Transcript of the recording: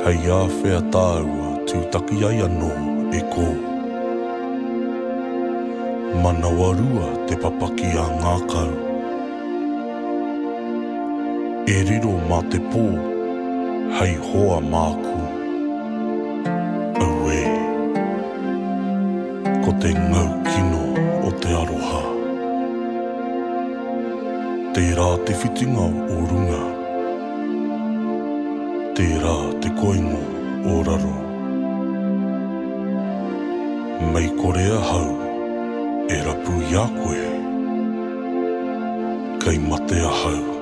Hei a whea tāua tūtaki ai anō e kō. Mana warua te papaki a ngā kau. E riro mā te pō, hei hoa māku. Au e, ko te ngau kino o te aroha. Tērā te whitinga o runga. Tērā te koingo o raro. Mei korea hau, e rapu i a koe. Kei mate a hau.